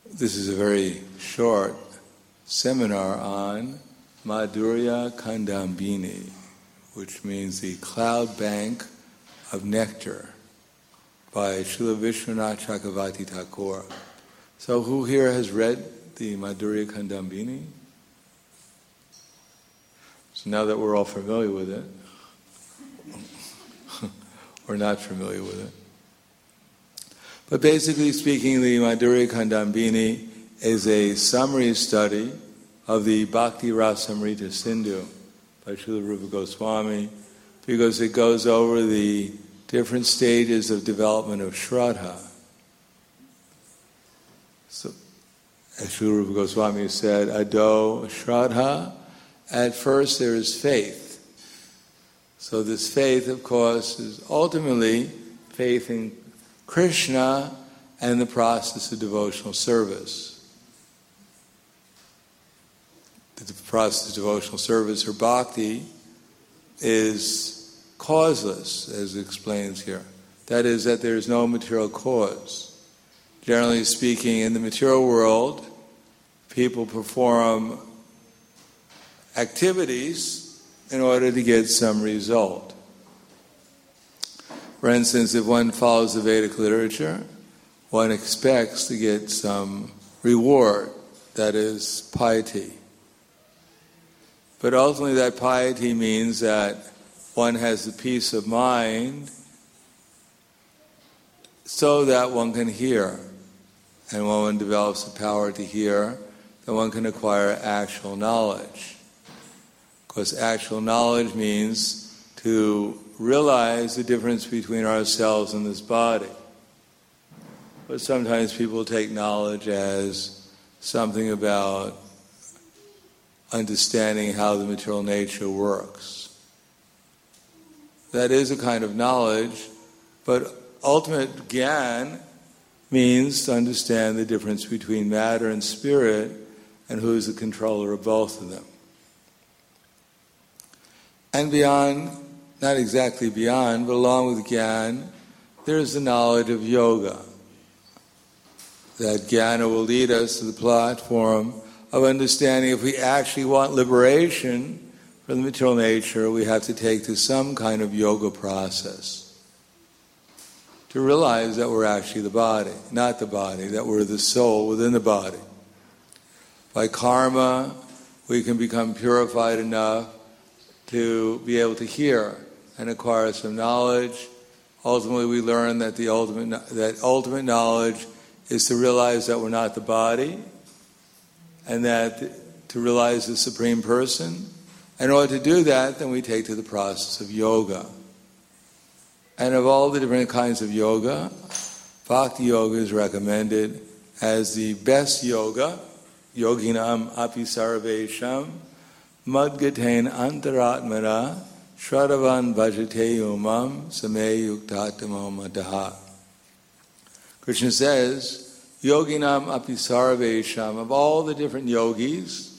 This is a very short seminar on Madhurya Kandambini, which means the cloud bank of nectar, by Srila Vishwanath Chakravarti Thakur. So who here has read the Madhurya Kandambini? So now that we're all familiar with it, or not familiar with it. But basically speaking, the Madhurya Kandambini is a summary study of the Bhakti Rasamrita Sindhu by Srila Rupa Goswami, because it goes over the different stages of development of Shraddha. So, as Srila Rupa Goswami said, Ado Shraddha, at first there is faith. So this faith, of course, is ultimately faith in Krishna and the process of devotional service. The process of devotional service, or bhakti, is causeless, as it explains here. That is, that there is no material cause. Generally speaking, in the material world, people perform activities in order to get some result. For instance, if one follows the Vedic literature, one expects to get some reward, that is, piety. But ultimately that piety means that one has the peace of mind so that one can hear. And when one develops the power to hear, then one can acquire actual knowledge. Because actual knowledge means to realize the difference between ourselves and this body. But sometimes people take knowledge as something about understanding how the material nature works. That is a kind of knowledge, but ultimate Gyan means to understand the difference between matter and spirit and who is the controller of both of them. And beyond, not exactly beyond, but along with Gyan, there is the knowledge of yoga. That Jnana will lead us to the platform of understanding if we actually want liberation from the material nature, we have to take to some kind of yoga process to realize that we're actually the body, not the body, that we're the soul within the body. By karma, we can become purified enough to be able to hear and acquire some knowledge. Ultimately, we learn that the ultimate knowledge is to realize that we're not the body, and that to realize the Supreme Person. In order to do that, then we take to the process of yoga. And of all the different kinds of yoga, Bhakti Yoga is recommended as the best yoga, yoginam api sarvesham, madgatain antaratmana, shraddhavan bhajate umam, same yuktatamo madaha. Krishna says, yoginam api sarvesham, of all the different yogis,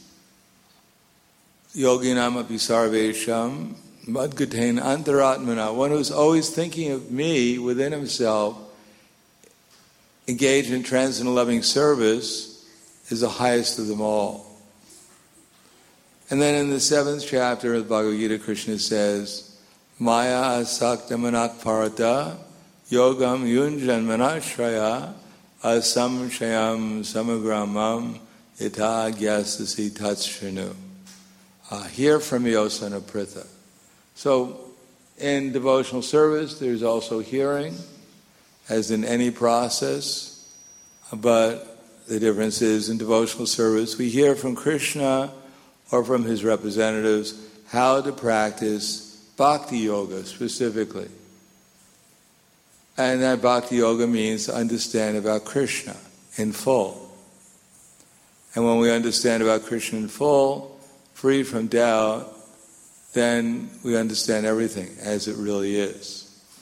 yoginam api sarvesham, madgatain antaratmana, one who's always thinking of me within himself, engaged in transcendental loving service, is the highest of them all. And then in the 7th chapter of the Bhagavad Gita, Krishna says, Maya asakta manak parata, yogam yunjan manashraya, asam shayam samagramam, ita gyasasi tatshanu. Hear from me, O son of Pritha. So, in devotional service, there's also hearing, as in any process, but the difference is in devotional service, we hear from Krishna or from his representatives how to practice Bhakti Yoga specifically. And that Bhakti Yoga means to understand about Krishna in full. And when we understand about Krishna in full, free from doubt, then we understand everything as it really is.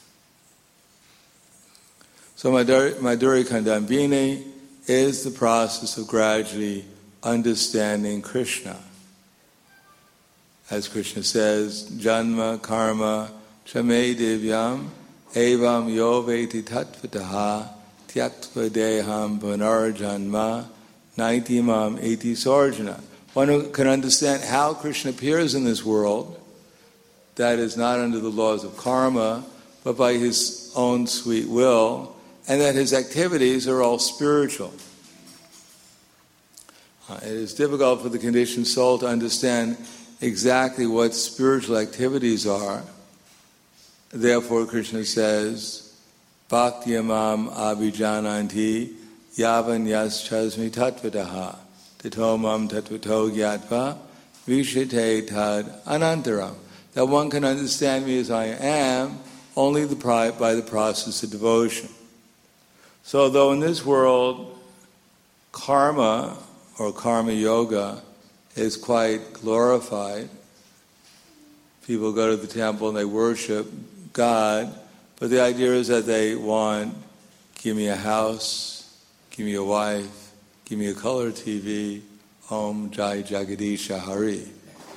So Madhurya Kandambini is the process of gradually understanding Krishna. As Krishna says, Janma karma chame divyam evam yo veti tatvataha tyaktva deham punarjanma naitimam iti sarjana. One who can understand how Krishna appears in this world, that is not under the laws of karma, but by his own sweet will, and that his activities are all spiritual. It is difficult for the conditioned soul to understand exactly what spiritual activities are. Therefore, Krishna says, Bhakti-yamam abhijananti yavan yaschasmi tattvataha tatomam tattvato gyatva vishite tad anantaram. That one can understand me as I am only by the process of devotion. So though in this world karma or karma yoga is quite glorified, people go to the temple and they worship God, but the idea is that they want, give me a house, give me a wife, give me a color TV, Om Jai Jagadisha Hari.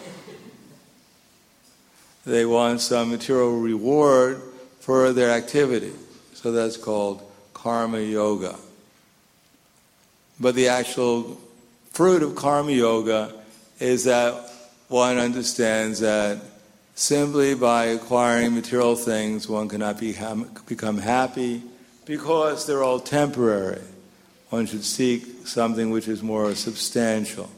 They want some material reward for their activity. So that's called karma yoga. But the actual fruit of karma yoga is that one understands that simply by acquiring material things one cannot become happy because they're all temporary. One should seek something which is more substantial.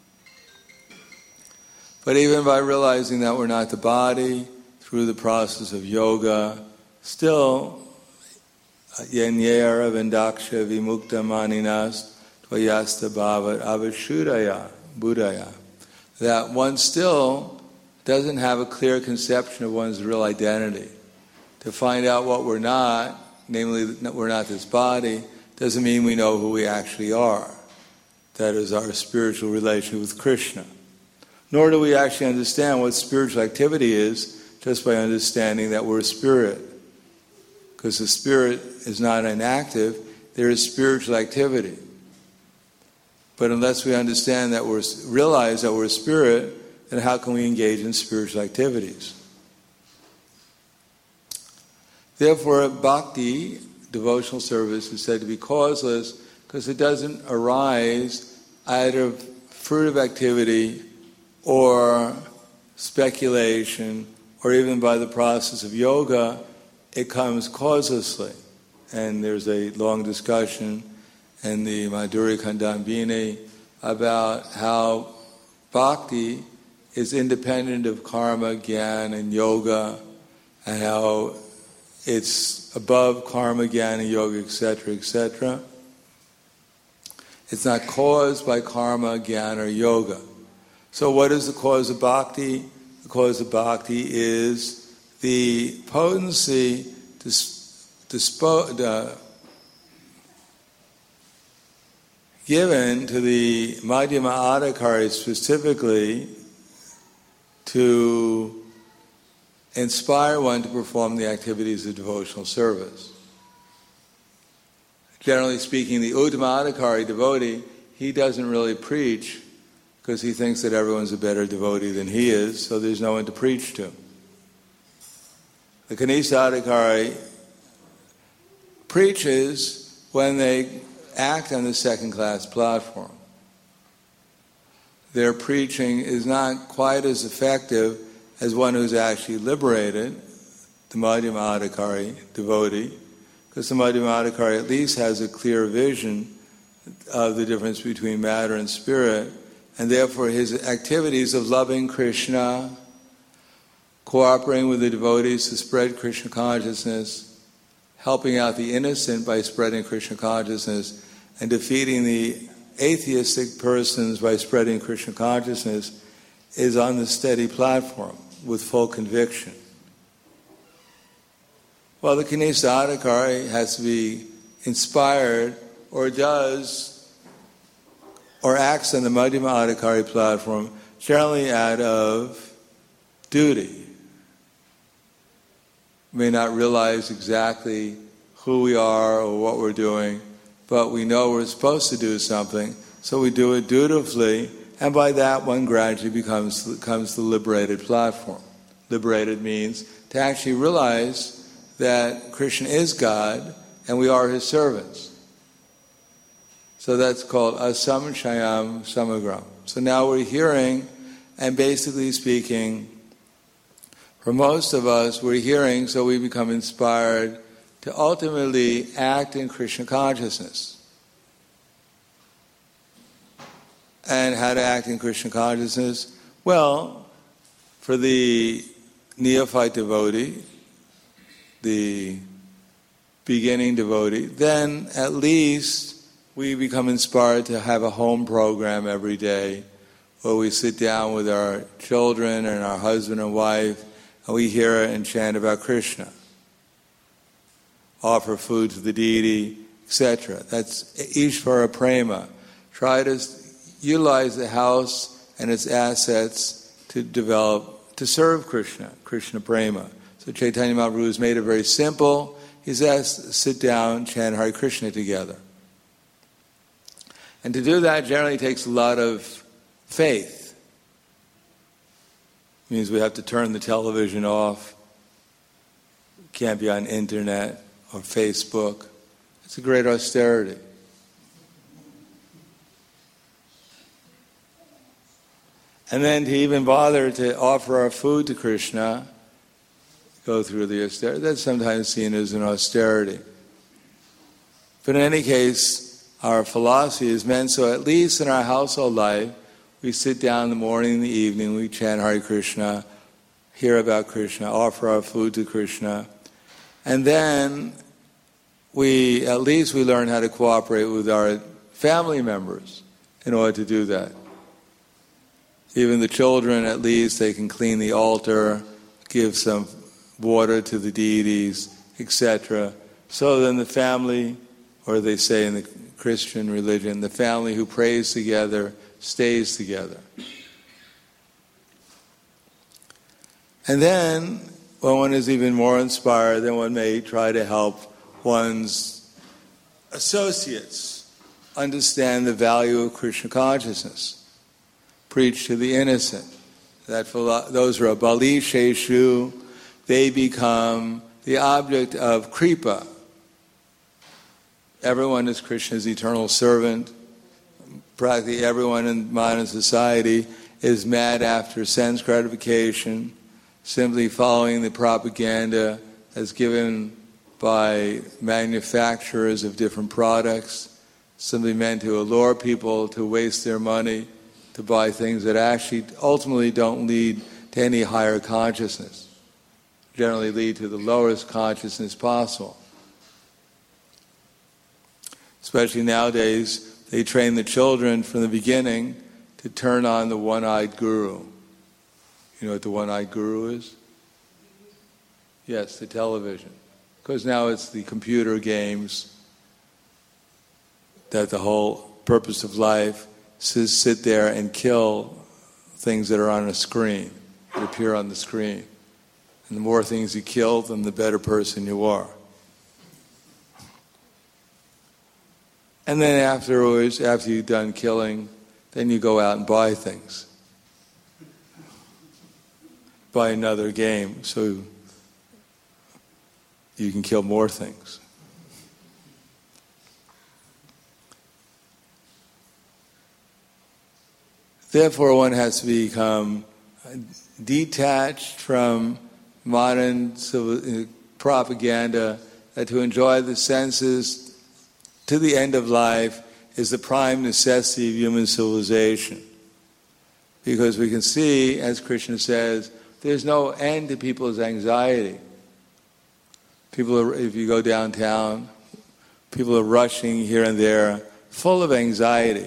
But even by realizing that we're not the body, through the process of yoga, still, yenyera vendaksha vimukta maninas tvayasta bhavat avashudaya buddhaya, that one still doesn't have a clear conception of one's real identity. To find out what we're not, namely that we're not this body, doesn't mean we know who we actually are. That is our spiritual relation with Krishna. Nor do we actually understand what spiritual activity is just by understanding that we're a spirit. Because the spirit is not inactive, there is spiritual activity. But unless we understand that realize that we're a spirit, then how can we engage in spiritual activities? Therefore, bhakti, devotional service, is said to be causeless because it doesn't arise out of fruit of activity or speculation, or even by the process of yoga. It comes causelessly. And there's a long discussion in the Madhurya Kandambini about how bhakti is independent of karma, jnana, and yoga, and how it's above karma, jnana, yoga, etc., etc. It's not caused by karma, jnana, or yoga. So what is the cause of bhakti? The cause of bhakti is the potency given to the Madhyama Adhikari specifically to inspire one to perform the activities of devotional service. Generally speaking, the Uttama Adhikari devotee, he doesn't really preach because he thinks that everyone's a better devotee than he is, so there's no one to preach to. The Kanisa Adhikari preaches when they act on the second-class platform. Their preaching is not quite as effective as one who's actually liberated, the Madhyama Adhikari devotee, because the Madhyama Adhikari at least has a clear vision of the difference between matter and spirit, and therefore his activities of loving Krishna, cooperating with the devotees to spread Krishna consciousness, helping out the innocent by spreading Krishna consciousness, and defeating the atheistic persons by spreading Krishna consciousness, is on the steady platform with full conviction. Well, the Kanisa Adhikari has to be inspired or acts on the Madhyama Adhikari platform generally out of duty. We may not realize exactly who we are or what we're doing, but we know we're supposed to do something, so we do it dutifully, and by that one gradually becomes the liberated platform. Liberated means to actually realize that Krishna is God and we are his servants. So that's called asamshayam samagram. So now we're hearing, and basically speaking, for most of us, we're hearing, so we become inspired to ultimately act in Krishna consciousness. And how to act in Krishna consciousness? Well, for the neophyte devotee, the beginning devotee, then at least we become inspired to have a home program every day where we sit down with our children and our husband and wife and we hear and chant about Krishna. Offer food to the deity, etc. That's Ishvara Prema. Try to utilize the house and its assets to develop, to serve Krishna, Krishna Prema. So Chaitanya Mahaprabhu has made it very simple. He's asked to sit down, chant Hare Krishna together. And to do that generally takes a lot of faith. It means we have to turn the television off. Can't be on internet or Facebook. It's a great austerity. And then to even bother to offer our food to Krishna, go through the austerity, that's sometimes seen as an austerity. But in any case, our philosophy is meant so at least in our household life, we sit down in the morning and the evening, we chant Hare Krishna, hear about Krishna, offer our food to Krishna, and then we learn how to cooperate with our family members in order to do that. Even the children, at least, they can clean the altar, give some water to the deities, etc. So then the family, or they say in the Christian religion, the family who prays together stays together. And then, when one is even more inspired, then one may try to help one's associates understand the value of Krishna consciousness. Preach to the innocent. Those who are Bali Sheshu, they become the object of kripa. Everyone is Krishna's eternal servant. Practically everyone in modern society is mad after sense gratification, simply following the propaganda as given by manufacturers of different products, simply meant to allure people to waste their money, to buy things that actually ultimately don't lead to any higher consciousness, generally lead to the lowest consciousness possible. Especially nowadays, they train the children from the beginning to turn on the one-eyed guru. You know what the one-eyed guru is? Yes, the television. Because now it's the computer games that the whole purpose of life is sit there and kill things that are on a screen, that appear on the screen. And the more things you kill, then the better person you are. And then afterwards, after you've done killing, then you go out and buy things. Buy another game so you can kill more things. Therefore, one has to become detached from modern propaganda that to enjoy the senses to the end of life is the prime necessity of human civilization. Because we can see, as Krishna says, there's no end to people's anxiety. If you go downtown, people are rushing here and there, full of anxiety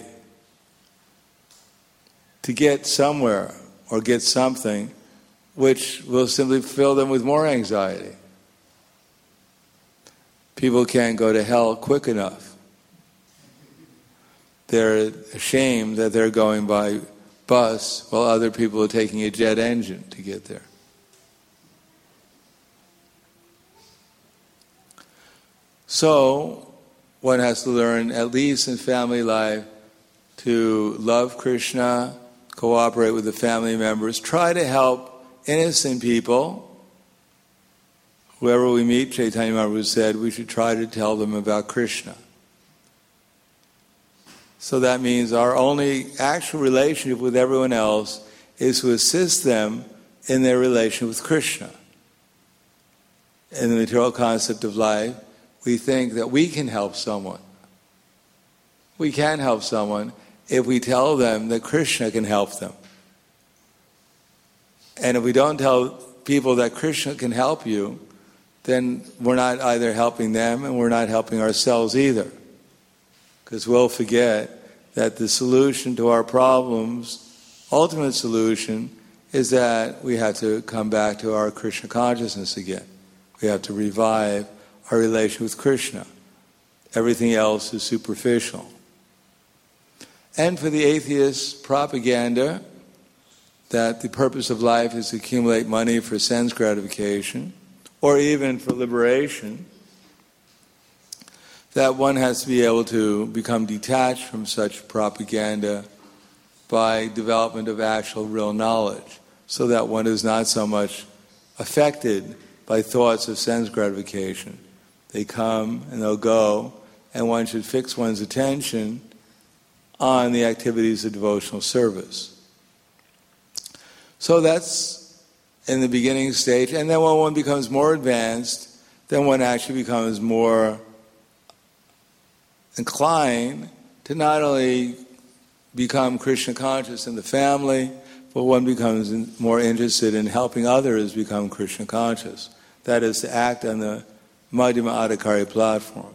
to get somewhere or get something which will simply fill them with more anxiety. People can't go to hell quick enough. They're ashamed that they're going by bus while other people are taking a jet engine to get there. So, one has to learn, at least in family life, to love Krishna, cooperate with the family members, try to help innocent people. Whoever we meet, Chaitanya Mahaprabhu said, we should try to tell them about Krishna. So that means our only actual relationship with everyone else is to assist them in their relation with Krishna. In the material concept of life, we think that we can help someone. We can help someone if we tell them that Krishna can help them. And if we don't tell people that Krishna can help you, then we're not either helping them and we're not helping ourselves either. Because we'll forget that the solution to our problems, ultimate solution, is that we have to come back to our Krishna consciousness again. We have to revive our relation with Krishna. Everything else is superficial. And for the atheist propaganda that the purpose of life is to accumulate money for sense gratification, or even for liberation, that one has to be able to become detached from such propaganda by development of actual real knowledge, so that one is not so much affected by thoughts of sense gratification. They come and they'll go, and one should fix one's attention on the activities of devotional service. So that's in the beginning stage, and then when one becomes more advanced, then one actually becomes more inclined to not only become Krishna conscious in the family, but one becomes more interested in helping others become Krishna conscious. That is, to act on the Madhyama Adhikari platform.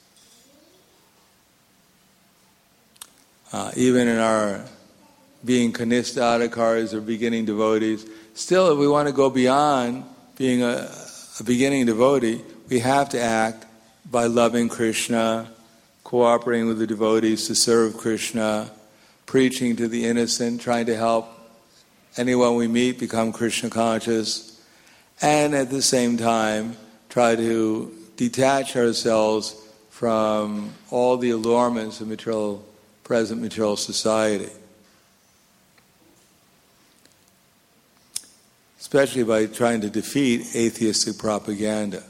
Even in our being Kanishta Adhikaris or beginning devotees, still if we want to go beyond being a beginning devotee, we have to act by loving Krishna, cooperating with the devotees to serve Krishna, preaching to the innocent, trying to help anyone we meet become Krishna conscious, and at the same time try to detach ourselves from all the allurements of present material society. Especially by trying to defeat atheistic propaganda.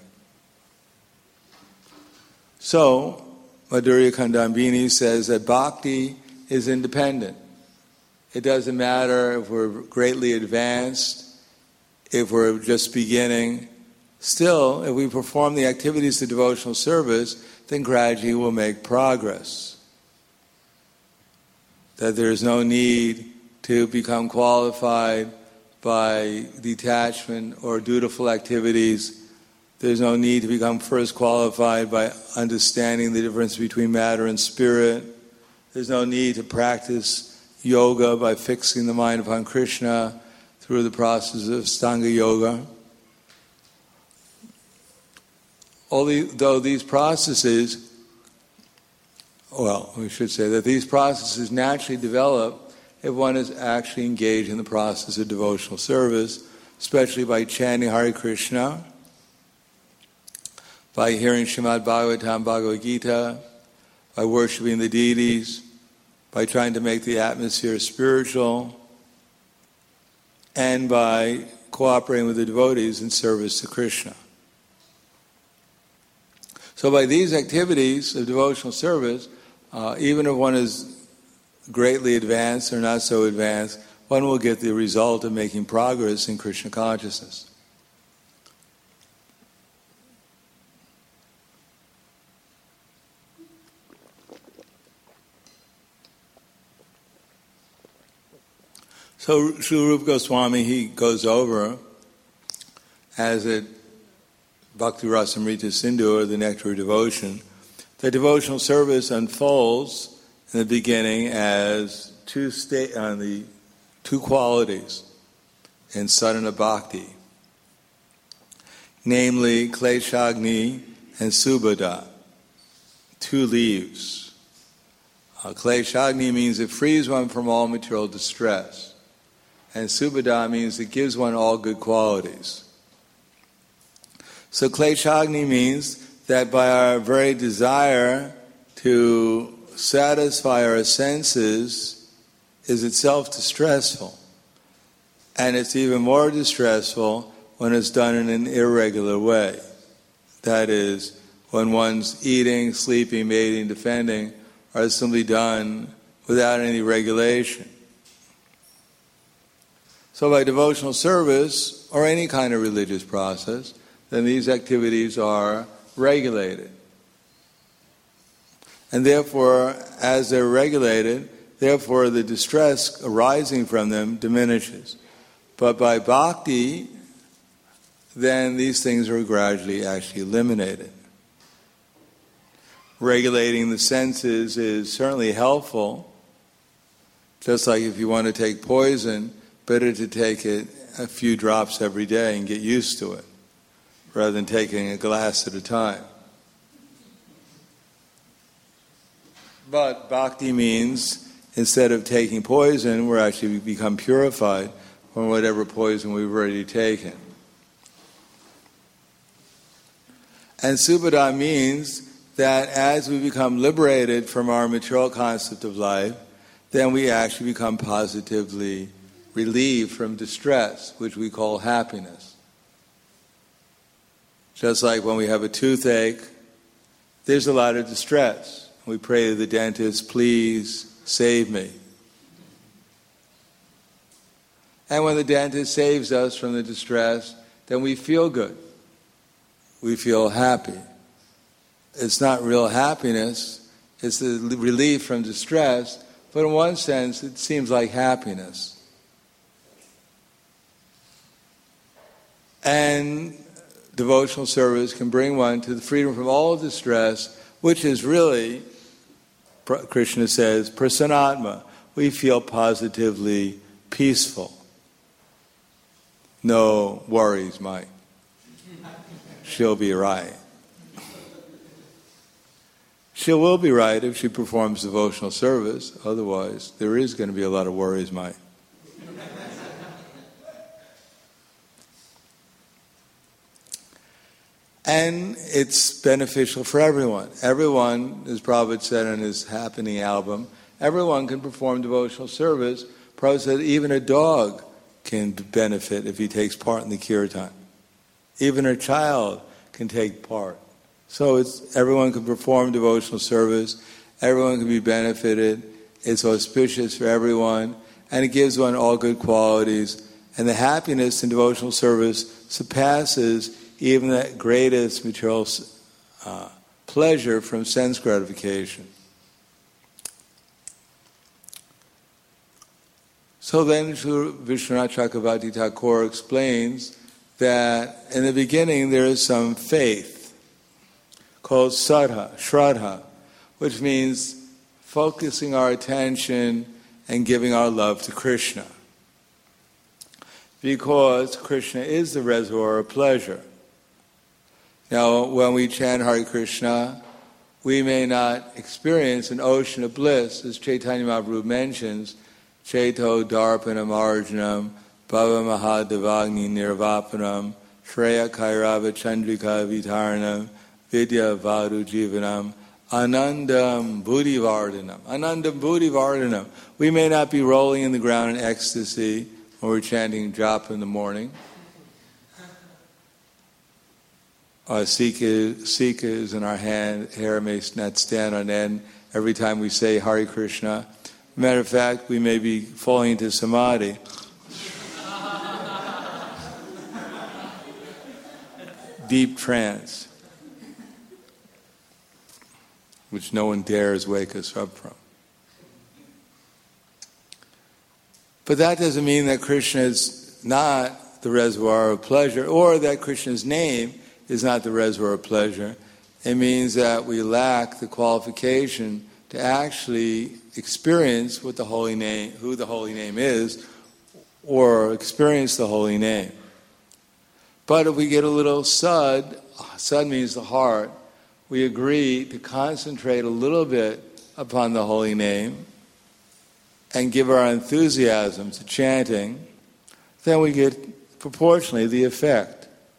So, Madhurya Kandambini says that bhakti is independent. It doesn't matter if we're greatly advanced, if we're just beginning. Still, if we perform the activities of devotional service, then gradually we'll make progress. That there is no need to become qualified by detachment or dutiful activities. There's no need to become first qualified by understanding the difference between matter and spirit. There's no need to practice yoga by fixing the mind upon Krishna through the process of Stanga Yoga. Though these processes, we should say that these processes naturally develop if one is actually engaged in the process of devotional service, especially by chanting Hare Krishna, by hearing Srimad Bhagavatam, Bhagavad Gita, by worshipping the deities, by trying to make the atmosphere spiritual, and by cooperating with the devotees in service to Krishna. So by these activities of devotional service, even if one is greatly advanced or not so advanced, one will get the result of making progress in Krishna consciousness. So Srila Rupa Goswami, he goes over, as at Bhakti Rasamrita Sindhu, or the Nectar of Devotion, the devotional service unfolds in the beginning as two qualities in sadhana bhakti, namely kleshagni and subhada, two leaves. Kleshagni means it frees one from all material distress, and subhada means it gives one all good qualities. So kleshagni means that by our very desire to satisfy our senses is itself distressful. And it's even more distressful when it's done in an irregular way. That is, when one's eating, sleeping, mating, defending are simply done without any regulation. So by devotional service, or any kind of religious process, then these activities are regulated. And therefore, as they're regulated, therefore the distress arising from them diminishes. But by bhakti, then these things are gradually actually eliminated. Regulating the senses is certainly helpful. Just like if you want to take poison, better to take it a few drops every day and get used to it, rather than taking a glass at a time. But bhakti means, instead of taking poison, we're actually become purified from whatever poison we've already taken. And subhada means that as we become liberated from our material concept of life, then we actually become positively relieved from distress, which we call happiness. Just like when we have a toothache, there's a lot of distress. We pray to the dentist, please save me. And when the dentist saves us from the distress, then we feel good. We feel happy. It's not real happiness, it's the relief from distress, but in one sense it seems like happiness. And devotional service can bring one to the freedom from all distress, which is really, Krishna says, prasanatma. We feel positively peaceful. No worries, Mike. She'll be right. She will be right if she performs devotional service. Otherwise, there is going to be a lot of worries, Mike. And it's beneficial for everyone. Everyone, as Prabhupada said in his Happening album, everyone can perform devotional service. Prabhupada said even a dog can benefit if he takes part in the kirtan. Even a child can take part. So everyone can perform devotional service. Everyone can be benefited. It's auspicious for everyone. And it gives one all good qualities. And the happiness in devotional service surpasses even the greatest material pleasure from sense gratification. So then Sri Vishwanath Chakravarti Thakur explains that in the beginning there is some faith called Saddha, Shraddha, which means focusing our attention and giving our love to Krishna. Because Krishna is the reservoir of pleasure. Now, when we chant Hare Krishna, we may not experience an ocean of bliss, as Chaitanya Mahaprabhu mentions, Chaito Darpanam Arjanam, Bhava Mahadevagni Nirvapanam, Shreya Kairava Chandrika Vitaranam, Vidya Vadu Jivanam, Anandam Buddhivardhanam. Anandam Buddhivardhanam. We may not be rolling in the ground in ecstasy when we're chanting japa in the morning. Our sikas in our hair may not stand on end every time we say Hare Krishna. Matter of fact, we may be falling into samadhi. Deep trance, which no one dares wake us up from. But that doesn't mean that Krishna is not the reservoir of pleasure, or that Krishna's name is not the reservoir of pleasure. It means that we lack the qualification to actually experience what the holy name, who the holy name is, or experience the holy name. But if we get a little sad means the heart, we agree to concentrate a little bit upon the holy name and give our enthusiasm to chanting, then we get proportionally the effect.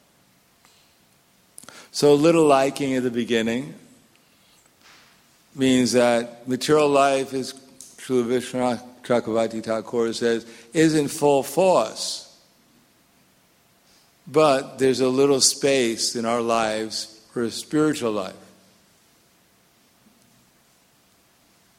So a little liking at the beginning means that material life, as Srila Vishwanath Chakravarti Thakur says, is in full force. But there's a little space in our lives for a spiritual life.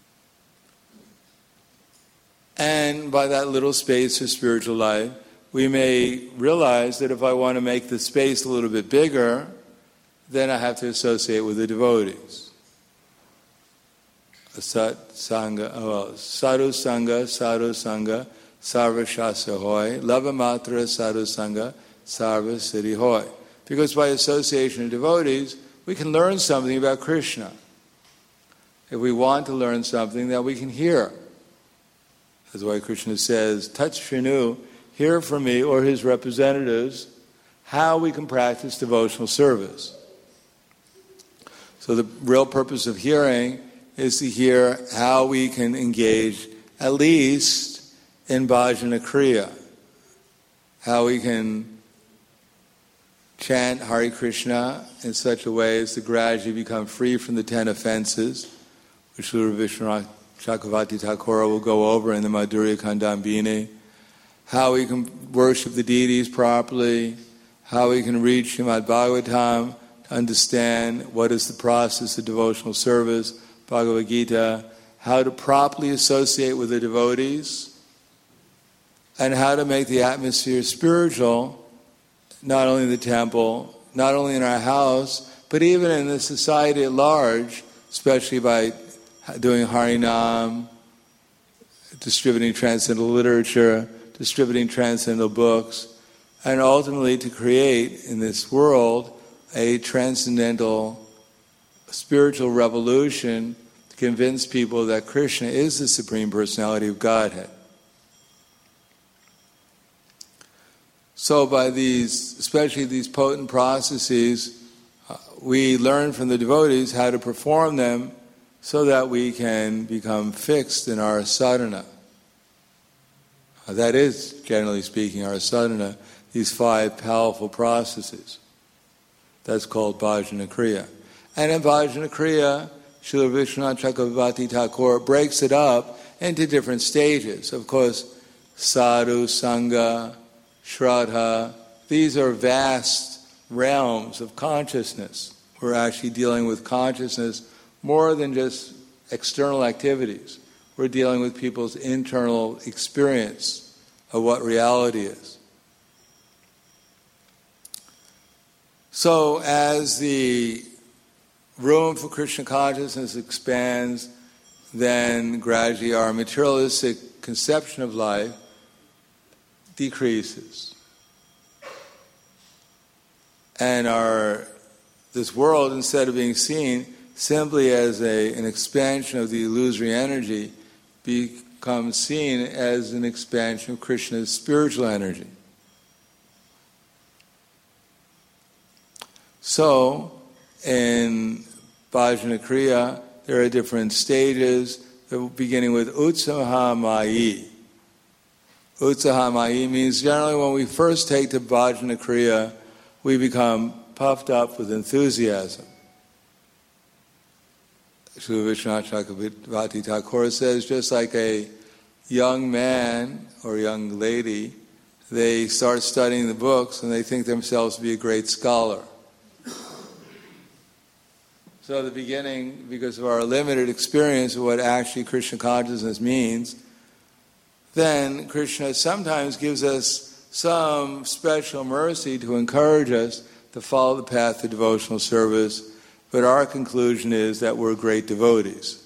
And by that little space of spiritual life, we may realize that if I want to make the space a little bit bigger, then I have to associate with the devotees. Sadhu Sangha, Sarva Shastra Hoy, Lava Matra Sadhu Sangha, Sarva Siddhi Hoy. Because by association of devotees, we can learn something about Krishna. If we want to learn something that we can hear. That's why Krishna says, Tat Shrinu, hear from me or his representatives how we can practice devotional service. So the real purpose of hearing is to hear how we can engage at least in bhajana kriya, how we can chant Hare Krishna in such a way as to gradually become free from the 10 offenses, which Lord Vishwanath Chakravarti Thakur will go over in the Madhurya Kandambini, how we can worship the deities properly, how we can read Srimad Bhagavatam to understand what is the process of devotional service, Bhagavad Gita, how to properly associate with the devotees, and how to make the atmosphere spiritual, not only in the temple, not only in our house, but even in the society at large, especially by doing Harinam, distributing transcendental literature, distributing transcendental books, and ultimately to create in this world a transcendental spiritual revolution to convince people that Krishna is the Supreme Personality of Godhead. So by these, especially these potent processes, we learn from the devotees how to perform them so that we can become fixed in our sadhana. That is, generally speaking, our sadhana, these 5 powerful processes. That's called bhajana kriya. And in bhajana kriya, Srila Vishwanath Chakravarti Thakur breaks it up into different stages. Of course, sadhu, sangha, shraddha, these are vast realms of consciousness. We're actually dealing with consciousness more than just external activities. We're dealing with people's internal experience of what reality is. So as the room for Krishna consciousness expands, then gradually our materialistic conception of life decreases. And this world, instead of being seen simply as an expansion of the illusory energy, becomes seen as an expansion of Krishna's spiritual energy. So, in bhajana kriya, there are different stages, beginning with utsaha mayi. Utsaha mayi means generally when we first take to bhajana kriya, we become puffed up with enthusiasm. Srila Vishwanath Chakravarti Thakur says, just like a young man or young lady, they start studying the books and they think themselves to be a great scholar. So at the beginning, because of our limited experience of what actually Krishna consciousness means, then Krishna sometimes gives us some special mercy to encourage us to follow the path of devotional service, but our conclusion is that we're great devotees.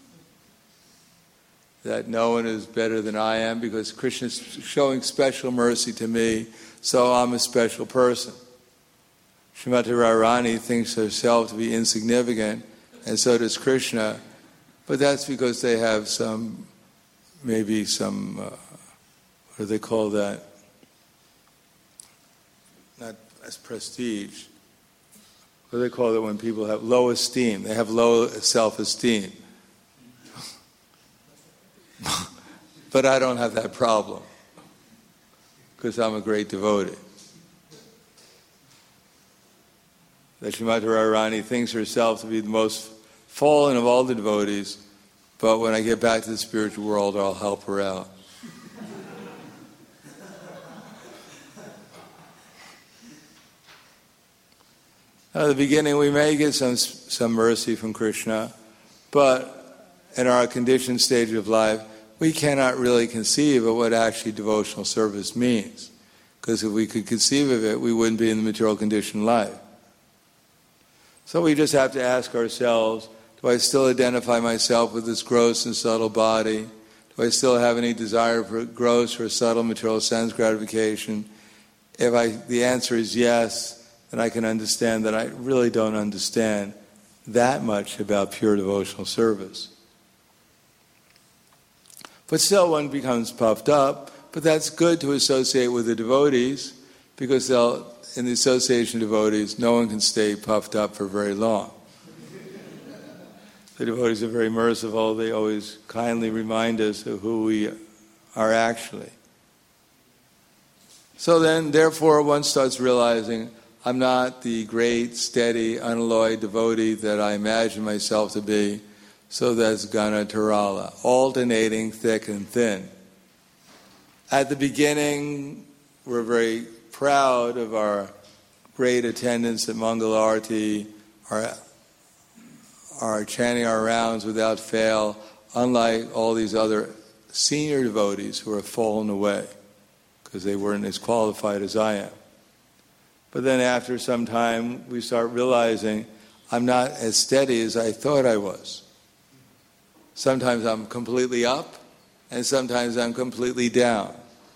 That no one is better than I am because Krishna is showing special mercy to me, so I'm a special person. Srimati Radharani thinks herself to be insignificant, and so does Krishna, but that's because they have what do they call that? Not as prestige. What do they call it when people have low esteem? They have low self-esteem. But I don't have that problem because I'm a great devotee. That Srimati Radharani thinks herself to be the most fallen of all the devotees, but when I get back to the spiritual world, I'll help her out. At the beginning, we may get some mercy from Krishna, but in our conditioned stage of life, we cannot really conceive of what actually devotional service means. Because if we could conceive of it, we wouldn't be in the material conditioned life. So we just have to ask ourselves, do I still identify myself with this gross and subtle body? Do I still have any desire for gross or subtle material sense gratification? If the answer is yes, then I can understand that I really don't understand that much about pure devotional service. But still one becomes puffed up, but that's good to associate with the devotees, because in the association of devotees, no one can stay puffed up for very long. The devotees are very merciful. They always kindly remind us of who we are actually. So then, therefore, one starts realizing, I'm not the great, steady, unalloyed devotee that I imagine myself to be. So that's Gana Tarala, alternating thick and thin. At the beginning, we're very proud of our great attendance at Mangalarti, our chanting our rounds without fail, unlike all these other senior devotees who have fallen away because they weren't as qualified as I am. But then after some time, we start realizing I'm not as steady as I thought I was. Sometimes I'm completely up, and sometimes I'm completely down.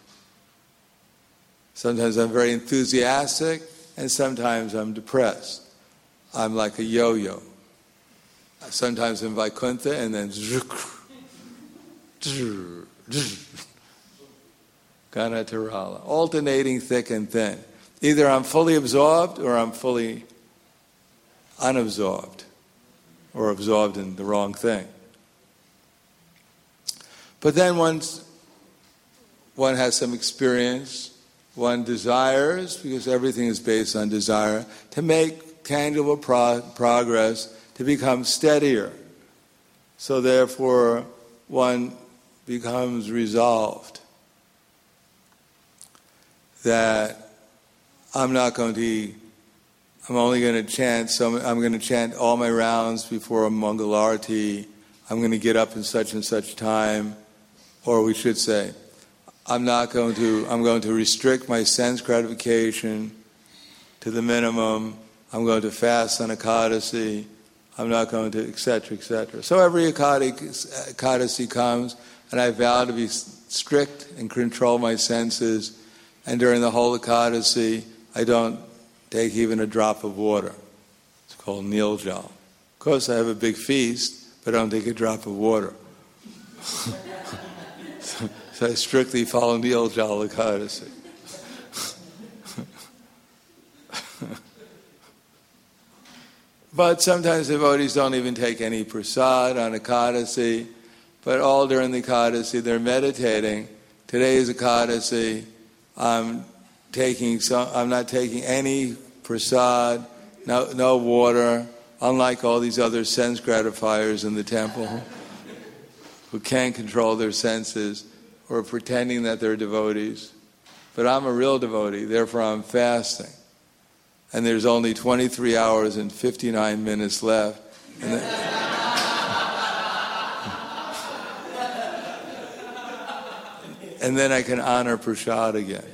Sometimes I'm very enthusiastic, and sometimes I'm depressed. I'm like a yo-yo. Sometimes I'm Vaikuntha, and then Gana Tarala, alternating thick and thin. Either I'm fully absorbed or I'm fully unabsorbed, or absorbed in the wrong thing. But then once one has some experience, one desires, because everything is based on desire, to make tangible progress, to become steadier. So therefore, one becomes resolved that I'm only going to chant, so I'm going to chant all my rounds before a Mangalarti. I'm going to get up in such and such time. Or we should say, I'm going to restrict my sense gratification to the minimum. I'm going to fast on Ekadasi. I'm not going to, etc., etc. So every Ekadasi comes, and I vow to be strict and control my senses. And during the whole Ekadasi, I don't take even a drop of water. It's called Niljal. Of course, I have a big feast, but I don't take a drop of water. So I strictly follow Niljal Ekadasi. But sometimes devotees don't even take any prasad on Ekadasi, but all during the Ekadasi they're meditating. Today is Ekadasi. I'm not taking any prasad, no water, unlike all these other sense gratifiers in the temple who can't control their senses or pretending that they're devotees. But I'm a real devotee, therefore I'm fasting. And there's only 23 hours and 59 minutes left. And then I can honor prasad again.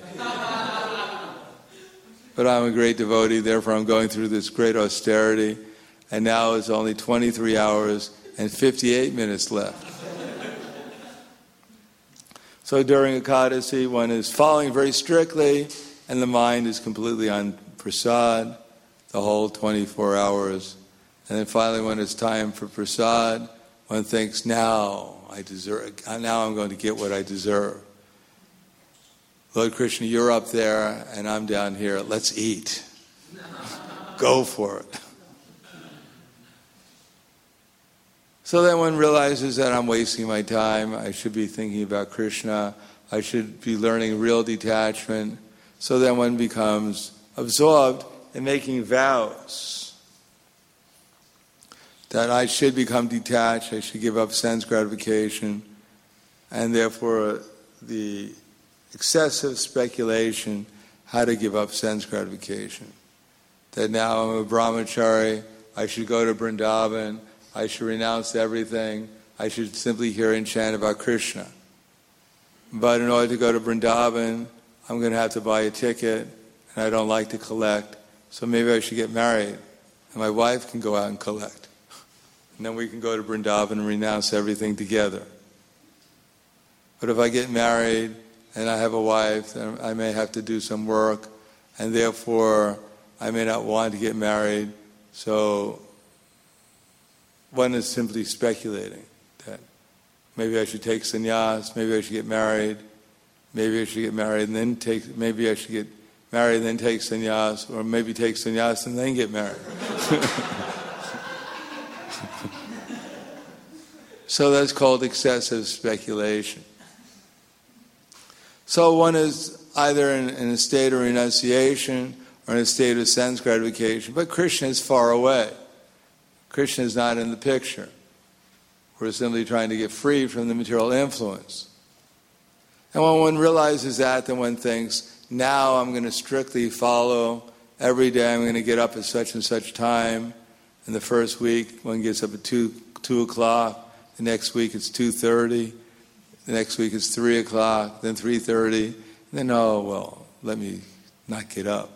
But I'm a great devotee, therefore I'm going through this great austerity, and now it's only 23 hours and 58 minutes left. So during Ekadasi, one is following very strictly, and the mind is completely on prasad the whole 24 hours. And then finally, when it's time for prasad, one thinks, now I'm going to get what I deserve. Lord Krishna, you're up there, and I'm down here. Let's eat. Go for it. So then one realizes that I'm wasting my time. I should be thinking about Krishna. I should be learning real detachment. So then one becomes absorbed in making vows that I should become detached, I should give up sense gratification, and therefore the excessive speculation how to give up sense gratification. That now I'm a brahmachari, I should go to Vrindavan, I should renounce everything, I should simply hear and chant about Krishna. but in order to go to Vrindavan, I'm going to have to buy a ticket, and I don't like to collect, so maybe I should get married, and my wife can go out and collect. And then we can go to Vrindavan and renounce everything together. But if I get married and I have a wife, then I may have to do some work, and therefore I may not want to get married. So one is simply speculating that maybe I should take sannyas, maybe I should get married, maybe I should get married and then maybe I should get married and then take sannyas, or maybe take sannyas and then get married. So that's called excessive speculation. So one is either in a state of renunciation or in a state of sense gratification, but Krishna is far away. Krishna is not in the picture. We're simply trying to get free from the material influence. And when one realizes that, then one thinks, now I'm going to strictly follow. Every day I'm going to get up at such and such time. In the first week, one gets up at 2 o'clock. The next week it's 2:30. The next week it's 3 o'clock, then 3:30. And then, oh, well, let me not get up.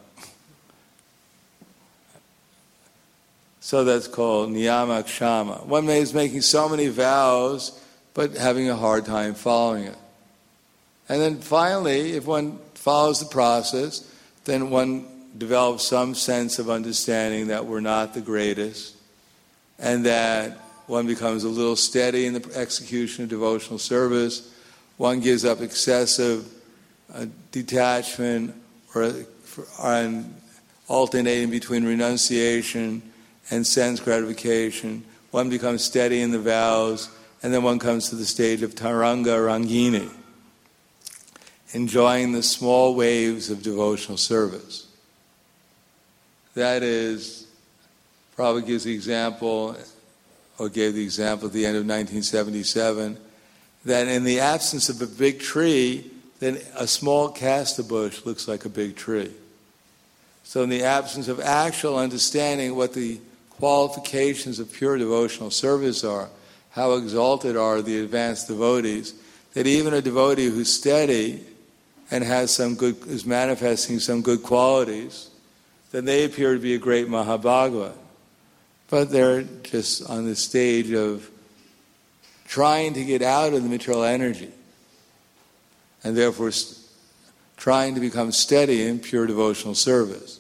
So that's called niyama kshama. One is making so many vows, but having a hard time following it. And then finally, if one follows the process, then one develops some sense of understanding that we're not the greatest, and that one becomes a little steady in the execution of devotional service. One gives up excessive detachment and alternating between renunciation and sense gratification. One becomes steady in the vows, and then one comes to the stage of Taranga Rangini, enjoying the small waves of devotional service. That is, Prabhupada gives the example, or gave the example at the end of 1977, that in the absence of a big tree, then a small castor bush looks like a big tree. So in the absence of actual understanding what the qualifications of pure devotional service are, how exalted are the advanced devotees, that even a devotee who's steady and is manifesting some good qualities, then they appear to be a great Mahabhagavat. But they're just on the stage of trying to get out of the material energy, and therefore trying to become steady in pure devotional service.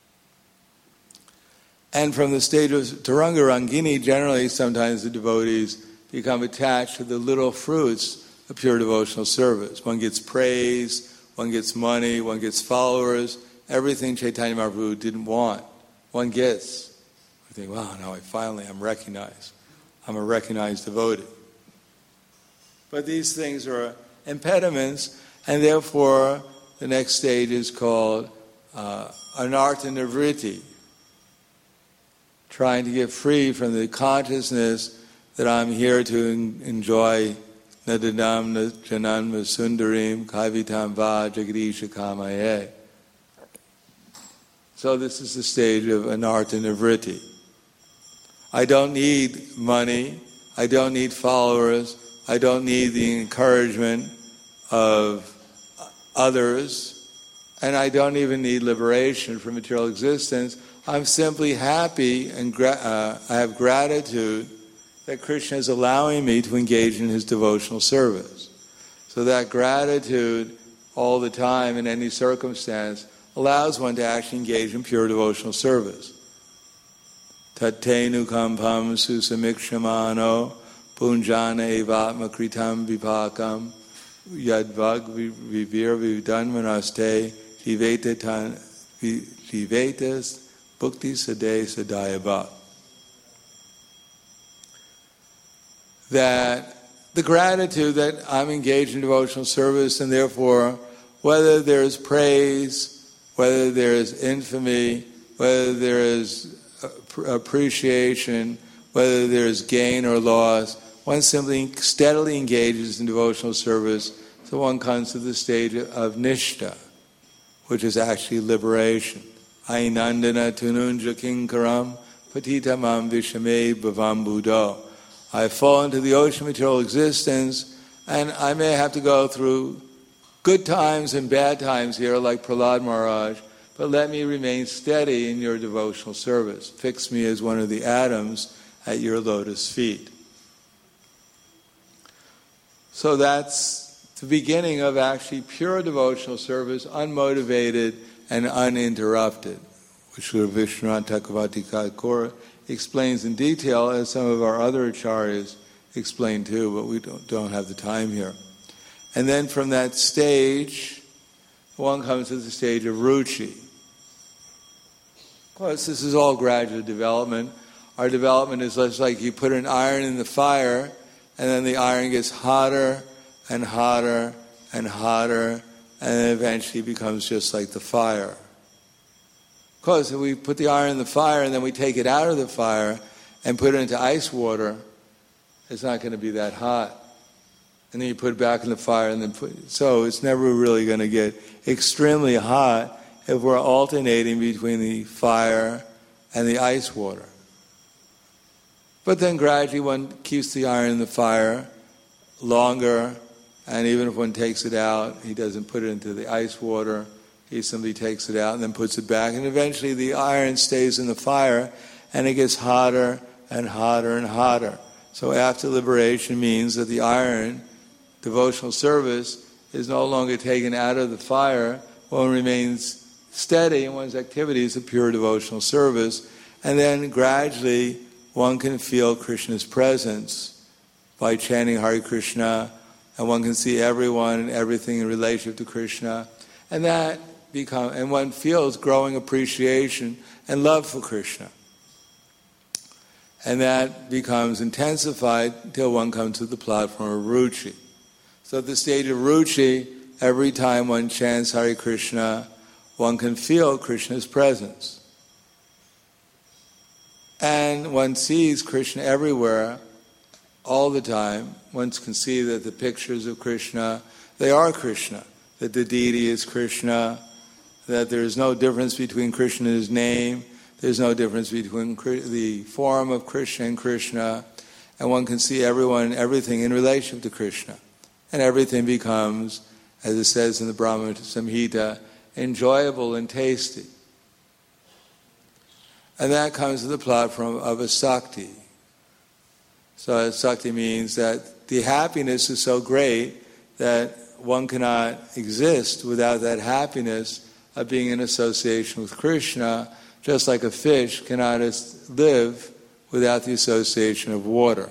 And from the stage of Taranga Rangini, generally sometimes the devotees become attached to the little fruits of pure devotional service. One gets praise, one gets money, one gets followers, everything Chaitanya Mahaprabhu didn't want, one gets. I think, wow, now I'm recognized. I'm a recognized devotee. But these things are impediments, and therefore the next stage is called anartha nivritti, trying to get free from the consciousness that I'm here to enjoy nadadam jananma sundarim kaivitam va jagadisha kamaye. So this is the stage of anartha nivritti. I don't need money, I don't need followers, I don't need the encouragement of others, and I don't even need liberation from material existence. I'm simply happy and I have gratitude that Krishna is allowing me to engage in his devotional service. So that gratitude all the time in any circumstance allows one to actually engage in pure devotional service. Tattenu kampam susamikshamano punjana evatma kritam vipakam yadvag vivir vidanmanaste vivetas bhukti sade sadayabha. That the gratitude that I'm engaged in devotional service, and therefore whether there is praise, whether there is infamy, whether there is appreciation, whether there is gain or loss, one simply steadily engages in devotional service, so one comes to the stage of nishta, which is actually liberation. Ainandana tununja kinkaram patitamam vishame bhavam buddho. I fall into the ocean of material existence, And I may have to go through good times and bad times here, like Prahlad Maharaj, but let me remain steady in your devotional service. Fix me as one of the atoms at your lotus feet. So that's the beginning of actually pure devotional service, unmotivated and uninterrupted, which Vishwanath Chakravarti Thakur explains in detail, as some of our other acharyas explain too, but we don't have the time here. And then from that stage, one comes to the stage of ruchi. Of course, this is all gradual development. Our development is just like you put an iron in the fire, and then the iron gets hotter and hotter and hotter, and then eventually becomes just like the fire. Of course, if we put the iron in the fire and then we take it out of the fire and put it into ice water, it's not going to be that hot. And then you put it back in the fire and then so it's never really going to get extremely hot if we're alternating between the fire and the ice water. But then gradually one keeps the iron in the fire longer, and even if one takes it out, he doesn't put it into the ice water, he simply takes it out and then puts it back, and eventually the iron stays in the fire and it gets hotter and hotter and hotter. So after liberation means that the iron, devotional service, is no longer taken out of the fire. One remains steady in one's activities of pure devotional service, and then gradually one can feel Krishna's presence by chanting Hare Krishna, and one can see everyone and everything in relationship to Krishna, and one feels growing appreciation and love for Krishna. And that becomes intensified until one comes to the platform of ruchi. So at the stage of ruchi, every time one chants Hare Krishna, one can feel Krishna's presence. And one sees Krishna everywhere, all the time. One can see that the pictures of Krishna, they are Krishna, that the deity is Krishna, that there is no difference between Krishna and his name, there's no difference between the form of Krishna and Krishna, and one can see everyone and everything in relation to Krishna. And everything becomes, as it says in the Brahma Samhita, enjoyable and tasty. And that comes to the platform of asakti. So asakti means that the happiness is so great that one cannot exist without that happiness of being in association with Krishna, just like a fish cannot live without the association of water.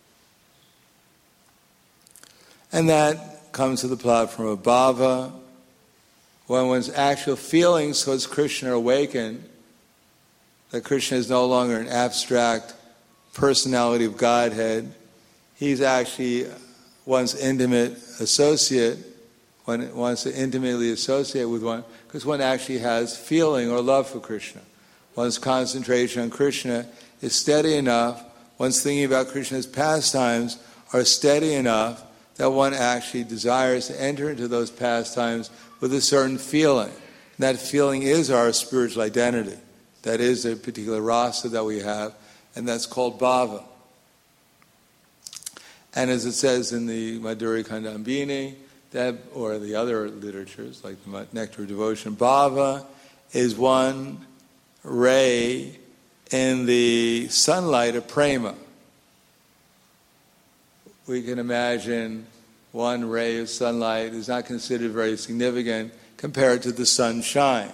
And that comes to the platform of bhava, when one's actual feelings towards Krishna awaken, that Krishna is no longer an abstract personality of Godhead. He's actually one's intimate associate. One wants to intimately associate with one because one actually has feeling or love for Krishna. One's concentration on Krishna is steady enough, one's thinking about Krishna's pastimes are steady enough that one actually desires to enter into those pastimes with a certain feeling. And that feeling is our spiritual identity. That is a particular rasa that we have, and that's called bhava. And as it says in the Madhurya Kandambini, or the other literatures, like the Nectar of Devotion, bhava is one ray in the sunlight of prema. We can imagine one ray of sunlight is not considered very significant compared to the sunshine.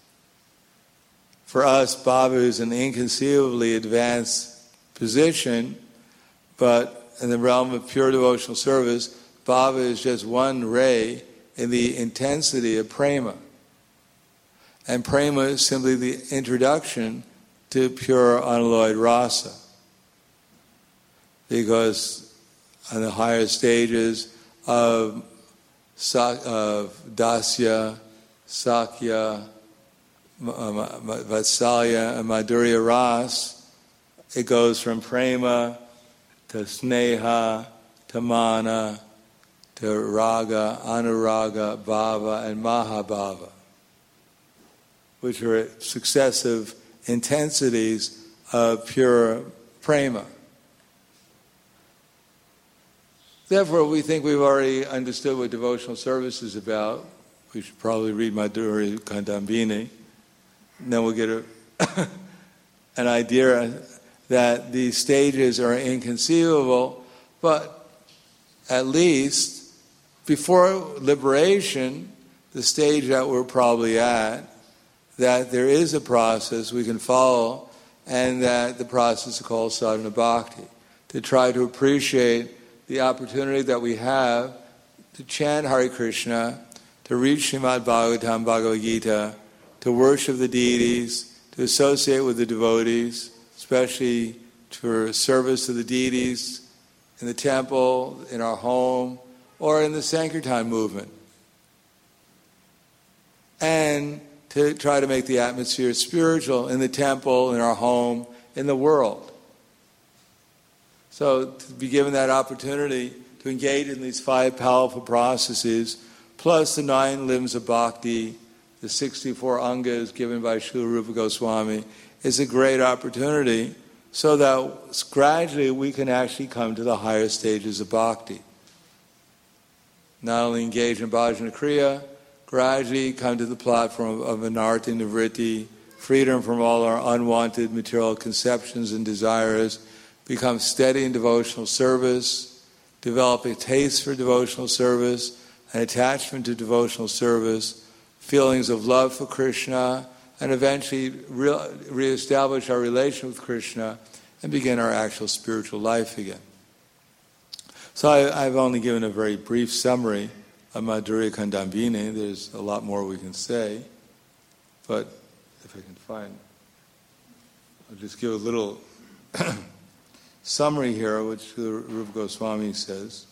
For us, bhava is an inconceivably advanced position, but in the realm of pure devotional service, bhava is just one ray in the intensity of prema. And prema is simply the introduction to pure unalloyed rasa. Because on the higher stages of dasya, sakya, vatsalya, and madhurya ras, it goes from prema to sneha, to mana, to raga, anuraga, bhava, and mahabhava, which are successive intensities of pure prema. Therefore, we think we've already understood what devotional service is about. We should probably read Madhurya Kandambini. And then we'll get an idea that these stages are inconceivable, but at least before liberation, the stage that we're probably at, that there is a process we can follow, and that the process is called sadhana bhakti, to try to appreciate the opportunity that we have to chant Hare Krishna, to read Srimad Bhagavatam, Bhagavad Gita, to worship the deities, to associate with the devotees, especially for service to the deities in the temple, in our home, or in the Sankirtan movement. And to try to make the atmosphere spiritual in the temple, in our home, in the world. So to be given that opportunity to engage in these 5 powerful processes, plus the 9 limbs of bhakti, the 64 angas given by Srila Rupa Goswami, is a great opportunity so that gradually we can actually come to the higher stages of bhakti. Not only engage in bhajana kriya, gradually come to the platform of anartha nivritti, freedom from all our unwanted material conceptions and desires, become steady in devotional service, develop a taste for devotional service, an attachment to devotional service, feelings of love for Krishna, and eventually reestablish our relation with Krishna and begin our actual spiritual life again. So I've only given a very brief summary of Madhurya Kandambini. There's a lot more we can say, but if I can find, I'll just give a little summary here, which Rupa Goswami says.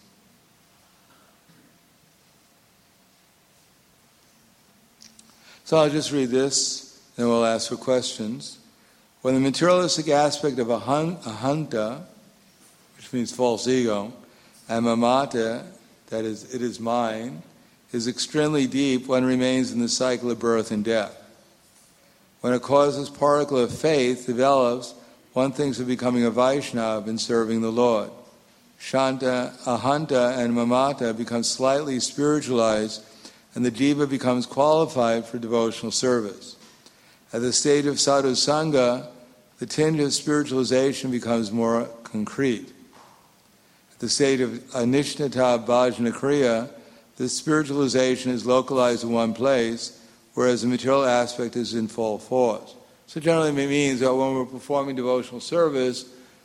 So I'll just read this, and we'll ask for questions. When the materialistic aspect of ahanta, which means false ego, and mamata, that is, it is mine, is extremely deep, one remains in the cycle of birth and death. When a causeless particle of faith develops, one thinks of becoming a Vaishnava and serving the Lord. Shanta, ahanta, and mamata become slightly spiritualized, and the jiva becomes qualified for devotional service. At the stage of sadhu sangha, the tinge of spiritualization becomes more concrete. At the stage of anishnata bhajana kriya, the spiritualization is localized in one place, whereas the material aspect is in full force. So generally it means that when we're performing devotional service,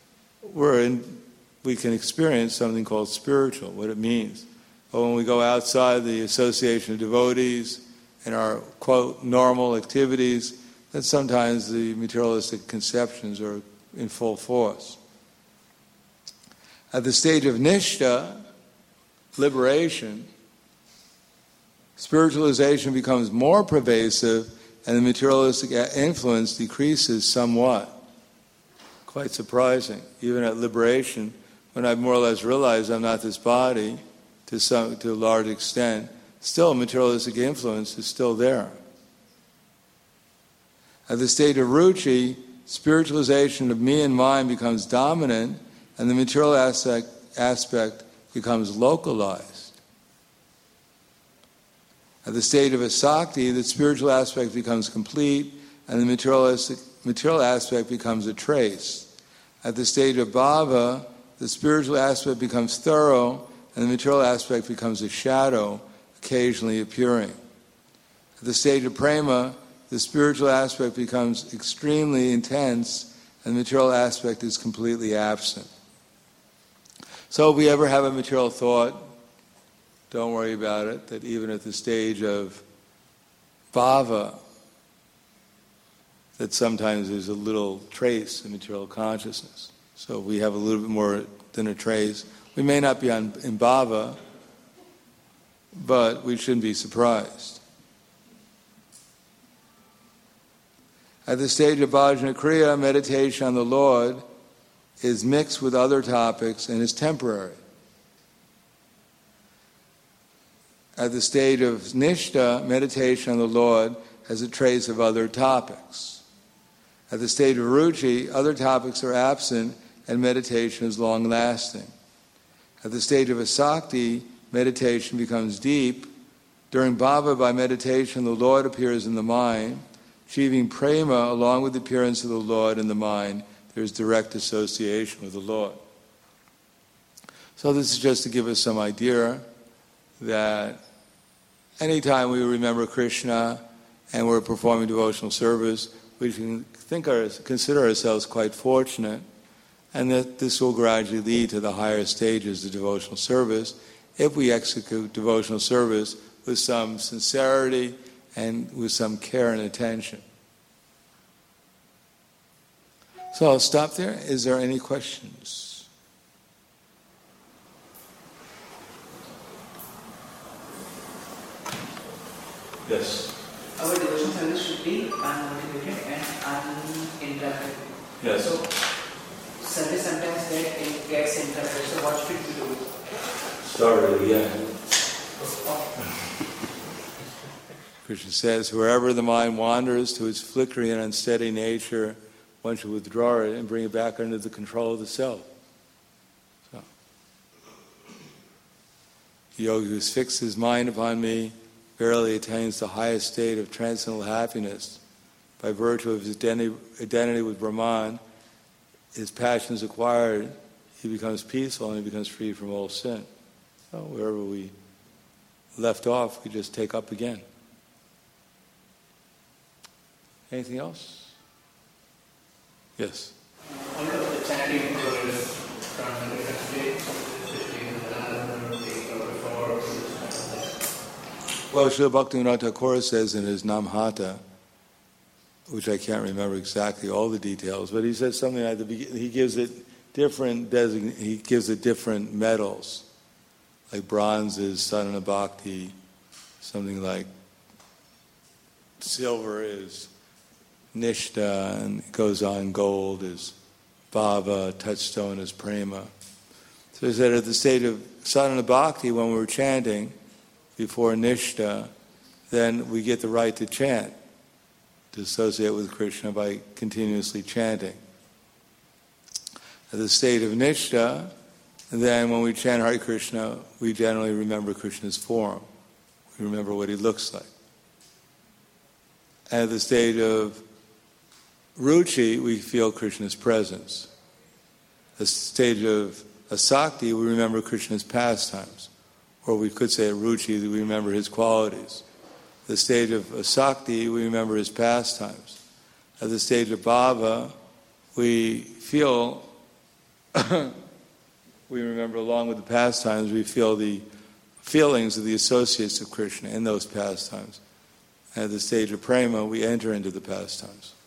we can experience something called spiritual, what it means. But when we go outside the association of devotees and our, quote, normal activities, then sometimes the materialistic conceptions are in full force. At the stage of nishta, liberation, spiritualization becomes more pervasive and the materialistic influence decreases somewhat. Quite surprising. Even at liberation, when I more or less realize I'm not this body, to a large extent, still materialistic influence is still there. At the state of ruchi, spiritualization of me and mine becomes dominant, and the material aspect becomes localized. At the state of asakti, the spiritual aspect becomes complete, and the material aspect becomes a trace. At the stage of bhava, the spiritual aspect becomes thorough, and the material aspect becomes a shadow, occasionally appearing. At the stage of prema, the spiritual aspect becomes extremely intense, and the material aspect is completely absent. So if we ever have a material thought, don't worry about it, that even at the stage of bhava, that sometimes there's a little trace in material consciousness. So if we have a little bit more than a trace, we may not be in bhava, but we shouldn't be surprised. At the stage of bhajana kriya, meditation on the Lord is mixed with other topics and is temporary. At the stage of nishta, meditation on the Lord has a trace of other topics. At the stage of ruchi, other topics are absent and meditation is long-lasting. At the stage of asakti, meditation becomes deep. During bhava, by meditation, the Lord appears in the mind. Achieving prema, along with the appearance of the Lord in the mind, there is direct association with the Lord. So this is just to give us some idea that anytime we remember Krishna and we're performing devotional service, we can consider ourselves quite fortunate, and that this will gradually lead to the higher stages of devotional service if we execute devotional service with some sincerity and with some care and attention. So I'll stop there. Is there any questions? Yes. Our devotional service should be unmotivated and uninterrupted. Yes. So, service sometimes gets interrupted. So, what should we do? Start it again. Krishna says, wherever the mind wanders to its flickering and unsteady nature, one should withdraw it and bring it back under the control of the self. So, the yogi who fixes his mind upon me verily attains the highest state of transcendental happiness. By virtue of his identity with Brahman, his passion is acquired, he becomes peaceful and he becomes free from all sin. So wherever we left off, we just take up again. Anything else? Yes? What about the chanting process from the different states? Well, Srila Bhaktivinoda Thakur says in his Namhata, which I can't remember exactly all the details, but he says something at the beginning. He gives it different metals, like bronze is sadhana bhakti, something like silver is nishta, and it goes on. Gold is bhava, touchstone is prema. So he said at the state of sadhana bhakti, when we're chanting before nishta, then we get the right to chant, to associate with Krishna by continuously chanting. At the state of nishta, then when we chant Hare Krishna, we generally remember Krishna's form. We remember what he looks like. And at the state of ruchi, we feel Krishna's presence. At the stage of asakti, we remember Krishna's pastimes. Or we could say at ruchi, that we remember his qualities. At the stage of asakti, we remember his pastimes. At the stage of bhava, we feel, we remember along with the pastimes, we feel the feelings of the associates of Krishna in those pastimes. And at the stage of prema, we enter into the pastimes.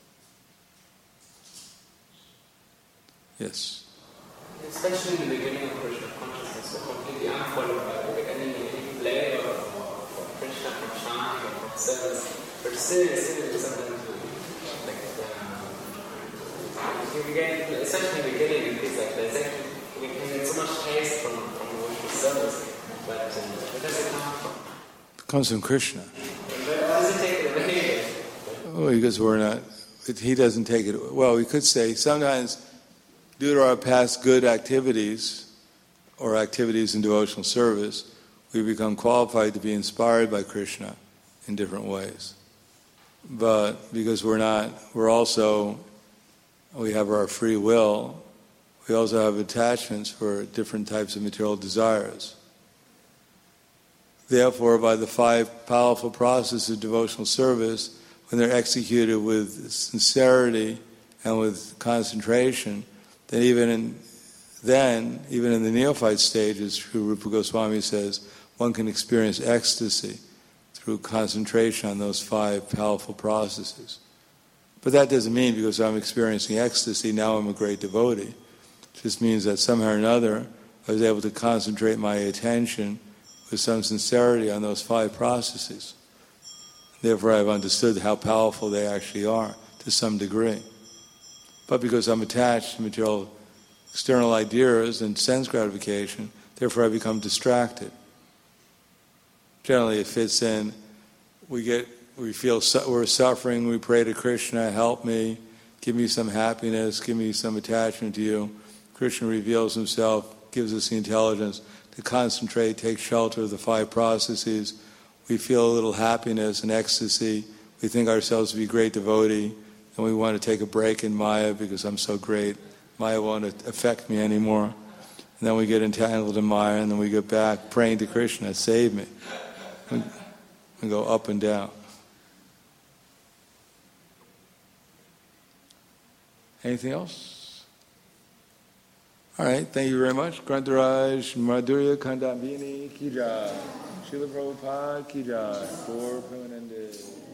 Yes? Especially in the beginning of Krishna consciousness, so completely unqualified, like any play or Krishna from chanting or from service, but still sometimes like especially in the beginning it feels like there's actually we can get so much taste from devotional service, but where does it come from? It comes from Krishna. But why does it take it away? Well, because he doesn't take it. Well, we could say sometimes, due to our past good activities or activities in devotional service, we become qualified to be inspired by Krishna in different ways. But because we have our free will, we also have attachments for different types of material desires. Therefore, by the 5 powerful processes of devotional service, when they're executed with sincerity and with concentration, then even in the neophyte stage, as Rupa Goswami says, one can experience ecstasy through concentration on those 5 powerful processes. But that doesn't mean because I'm experiencing ecstasy, now I'm a great devotee. It just means that somehow or another I was able to concentrate my attention with some sincerity on those 5 processes. Therefore I've understood how powerful they actually are to some degree. But because I'm attached to material external ideas and sense gratification, therefore I become distracted. Generally it fits in, we feel we're suffering, we pray to Krishna, help me, give me some happiness, give me some attachment to you. Krishna reveals himself gives us the intelligence to concentrate, take shelter of the 5 processes. We feel a little happiness and ecstasy. We think ourselves to be a great devotee, and we want to take a break in Maya because I'm so great. Maya won't affect me anymore. And then we get entangled in Maya, and then we get back praying to Krishna, save me. We go up and down. Anything else? All right, thank you very much. Grantaraj Madhurya Kandambini Ki Jai. Srila Prabhupada Ki Jai. For Premanande.